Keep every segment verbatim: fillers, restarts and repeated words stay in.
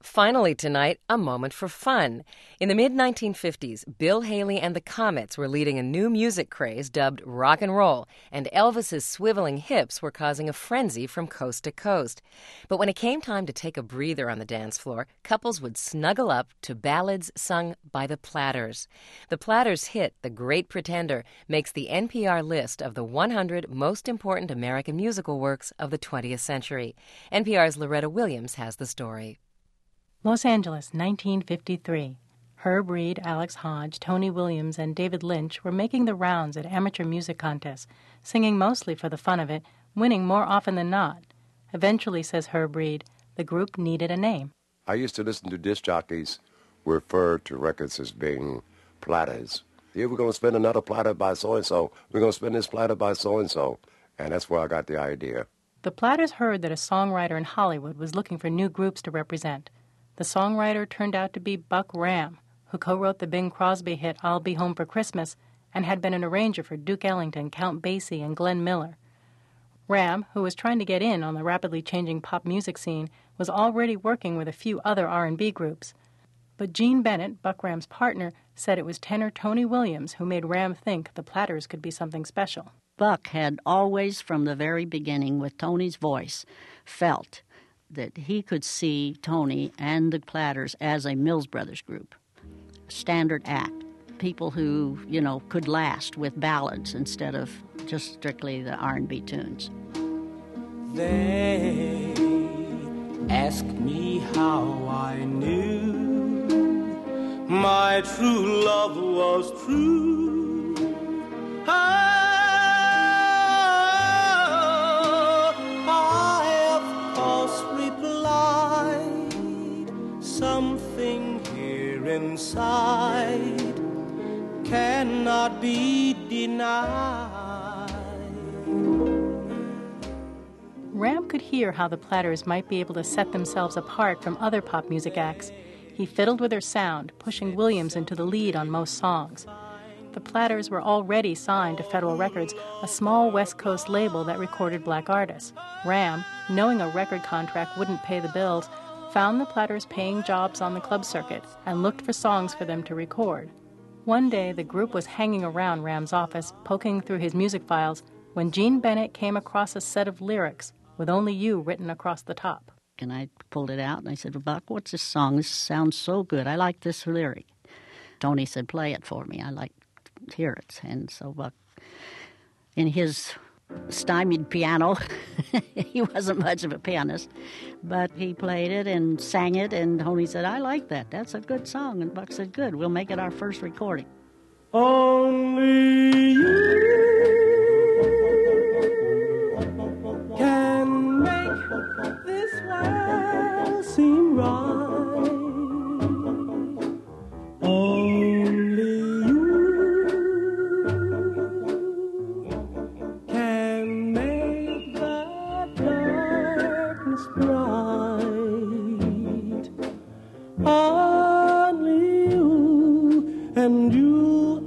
Finally tonight, a moment for fun. In the mid nineteen fifties, Bill Haley and the Comets were leading a new music craze dubbed rock and roll, and Elvis's swiveling hips were causing a frenzy from coast to coast. But when it came time to take a breather on the dance floor, couples would snuggle up to ballads sung by the Platters. The Platters' hit, The Great Pretender, makes the N P R list of the one hundred most important American musical works of the twentieth century. N P R's Loretta Williams has the story. Los Angeles, nineteen fifty-three. Herb Reed, Alex Hodge, Tony Williams, and David Lynch were making the rounds at amateur music contests, singing mostly for the fun of it, winning more often than not. Eventually, says Herb Reed, the group needed a name. I used to listen to disc jockeys refer to records as being platters. Yeah, we're going to spin another platter by so-and-so. We're going to spin this platter by so-and-so. And that's where I got the idea. The Platters heard that a songwriter in Hollywood was looking for new groups to represent. The songwriter turned out to be Buck Ram, who co-wrote the Bing Crosby hit I'll Be Home for Christmas and had been an arranger for Duke Ellington, Count Basie, and Glenn Miller. Ram, who was trying to get in on the rapidly changing pop music scene, was already working with a few other R and B groups. But Gene Bennett, Buck Ram's partner, said it was tenor Tony Williams who made Ram think the Platters could be something special. Buck had always, from the very beginning, with Tony's voice, felt that he could see Tony and the Platters as a Mills Brothers group. Standard act. People who, you know, could last with ballads instead of just strictly the R and B tunes. They asked me how I knew my true love was true. I something here inside cannot be denied. Ram could hear how the Platters might be able to set themselves apart from other pop music acts. He fiddled with their sound, pushing Williams into the lead on most songs. The Platters were already signed to Federal Records, a small West Coast label that recorded black artists. Ram, knowing a record contract wouldn't pay the bills, found the Platters paying jobs on the club circuit and looked for songs for them to record. One day, the group was hanging around Ram's office, poking through his music files, when Gene Bennett came across a set of lyrics with Only You written across the top. And I pulled it out and I said, Buck, what's this song? This sounds so good. I like this lyric. Tony said, play it for me. I like to hear it. And so Buck, in his stymied piano, he wasn't much of a pianist, but he played it and sang it, and Tony said, I like that. That's a good song. And Buck said, good, we'll make it our first recording. Only you can make this world seem right. Only you can make the darkness bright. Only you and you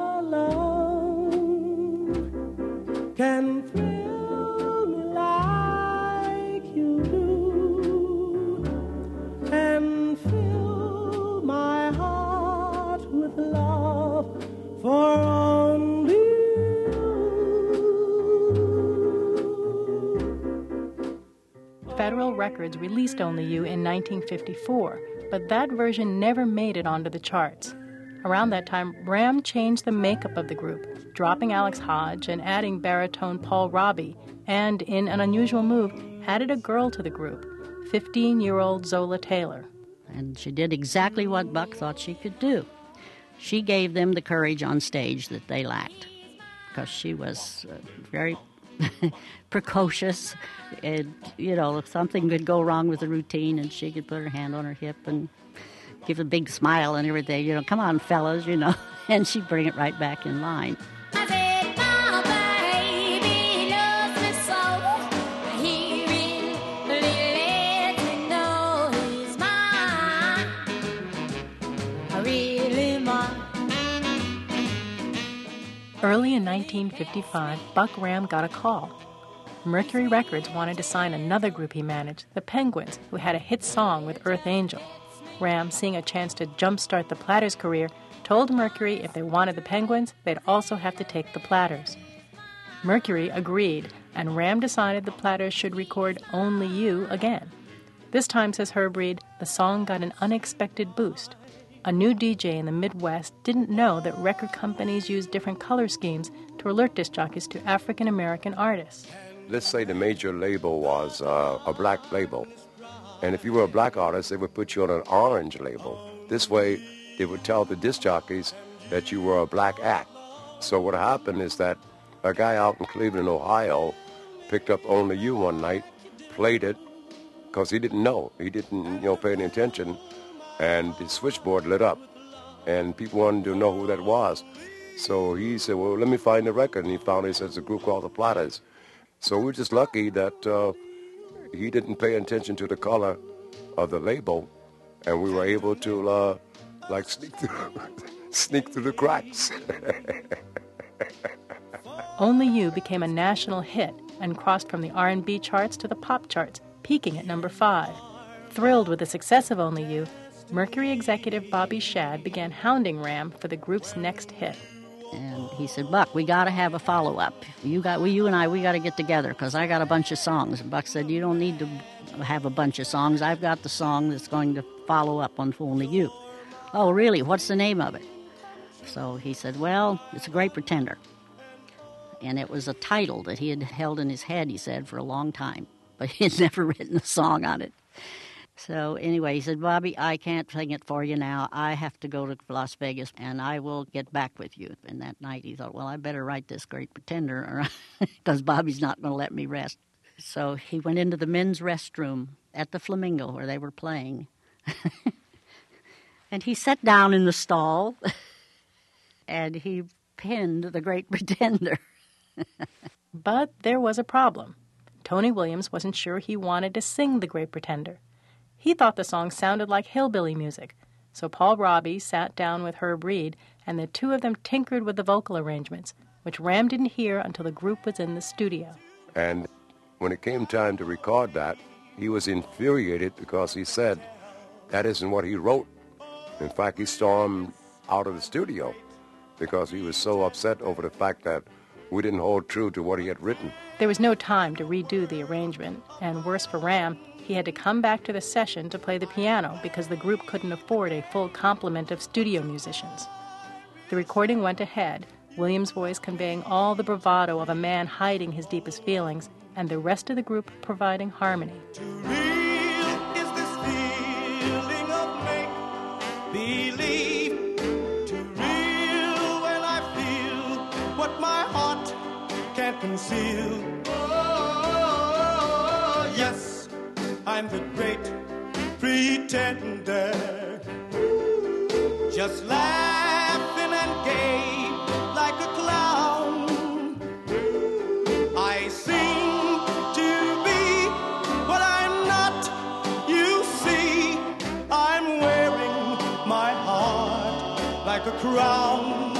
alone can thrill me like you do, and fill my heart with love for only you. Federal Records released Only You in nineteen fifty-four, but that version never made it onto the charts. Around that time, Ram changed the makeup of the group, dropping Alex Hodge and adding baritone Paul Robbie, and, in an unusual move, added a girl to the group, fifteen-year-old Zola Taylor. And she did exactly what Buck thought she could do. She gave them the courage on stage that they lacked, because she was uh, very precocious, and, you know, if something could go wrong with the routine, and she could put her hand on her hip and give a big smile and everything, you know, come on, fellas, you know, and she'd bring it right back in line. I said, my baby loves me so. I hear him, let me know he's mine. Really mine. Early in nineteen fifty-five, Buck Ram got a call. Mercury Records wanted to sign another group he managed, the Penguins, who had a hit song with Earth Angel. Ram, seeing a chance to jumpstart the Platters' career, told Mercury if they wanted the Penguins, they'd also have to take the Platters. Mercury agreed, and Ram decided the Platters should record Only You again. This time, says Herb Reed, the song got an unexpected boost. A new D J in the Midwest didn't know that record companies use different color schemes to alert disc jockeys to African-American artists. Let's say the major label was uh, a black label. And if you were a black artist, they would put you on an orange label. This way, they would tell the disc jockeys that you were a black act. So what happened is that a guy out in Cleveland, Ohio, picked up Only You one night, played it, because he didn't know. He didn't, you know, pay any attention, and the switchboard lit up, and people wanted to know who that was. So he said, well, let me find the record, and he found it. It's a group called the Platters. So we were just lucky that uh, he didn't pay attention to the color of the label, and we were able to, uh, like, sneak through, sneak through the cracks. Only You became a national hit and crossed from the R and B charts to the pop charts, peaking at number five. Thrilled with the success of Only You, Mercury executive Bobby Shad began hounding Ram for the group's next hit. And he said, Buck, we got to have a follow-up. You got, we, you and I, we got to get together because I got a bunch of songs. And Buck said, you don't need to have a bunch of songs. I've got the song that's going to follow up on Only You. Oh, really? What's the name of it? So he said, well, it's A Great Pretender. And it was a title that he had held in his head, he said, for a long time. But he had never written a song on it. So anyway, he said, Bobby, I can't sing it for you now. I have to go to Las Vegas, and I will get back with you. And that night he thought, well, I better write this Great Pretender, because Bobby's not going to let me rest. So he went into the men's restroom at the Flamingo where they were playing. And he sat down in the stall, and he penned The Great Pretender. But there was a problem. Tony Williams wasn't sure he wanted to sing The Great Pretender. He thought the song sounded like hillbilly music, so Paul Robbie sat down with Herb Reed, and the two of them tinkered with the vocal arrangements, which Ram didn't hear until the group was in the studio. And when it came time to record that, he was infuriated because he said that isn't what he wrote. In fact, he stormed out of the studio because he was so upset over the fact that we didn't hold true to what he had written. There was no time to redo the arrangement, and worse for Ram, he had to come back to the session to play the piano because the group couldn't afford a full complement of studio musicians. The recording went ahead, Williams' voice conveying all the bravado of a man hiding his deepest feelings, and the rest of the group providing harmony. Too real is this feeling of make-believe. Too real when I feel what my heart can't conceal. Oh, yes. I'm the great pretender, just laughing and gay like a clown. I seem to be what I'm not, you see. I'm wearing my heart like a crown,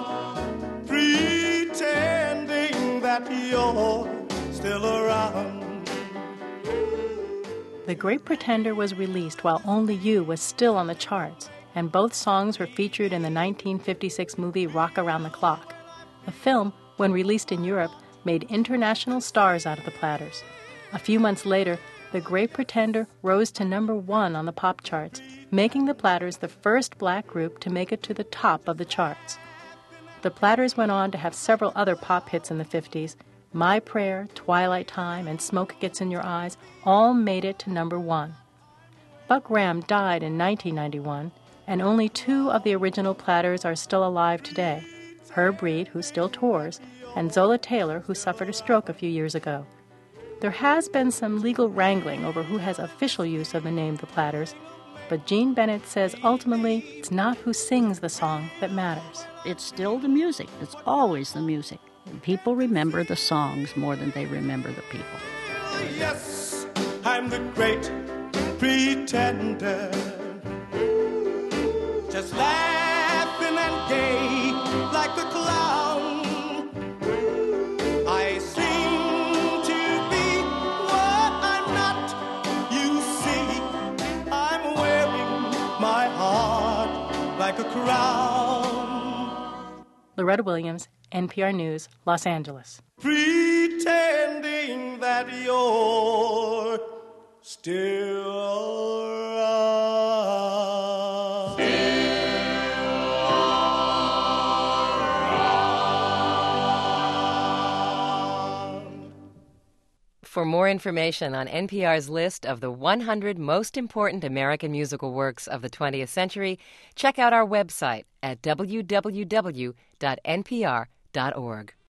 pretending that you're still around. The Great Pretender was released while Only You was still on the charts, and both songs were featured in the nineteen fifty-six movie Rock Around the Clock. The film, when released in Europe, made international stars out of the Platters. A few months later, The Great Pretender rose to number one on the pop charts, making the Platters the first black group to make it to the top of the charts. The Platters went on to have several other pop hits in the fifties. My Prayer, Twilight Time, and Smoke Gets in Your Eyes all made it to number one. Buck Ram died in nineteen ninety-one, and only two of the original Platters are still alive today, Herb Reed, who still tours, and Zola Taylor, who suffered a stroke a few years ago. There has been some legal wrangling over who has official use of the name The Platters, but Gene Bennett says ultimately it's not who sings the song that matters. It's still the music. It's always the music. And people remember the songs more than they remember the people. Yes, I'm the great pretender, just laughing and gay like a clown. I seem to like a crown. Loretta Williams, N P R News, Los Angeles. Pretending that you're still around. For more information on N P R's list of the one hundred most important American musical works of the twentieth century, check out our website at w w w dot n p r dot org.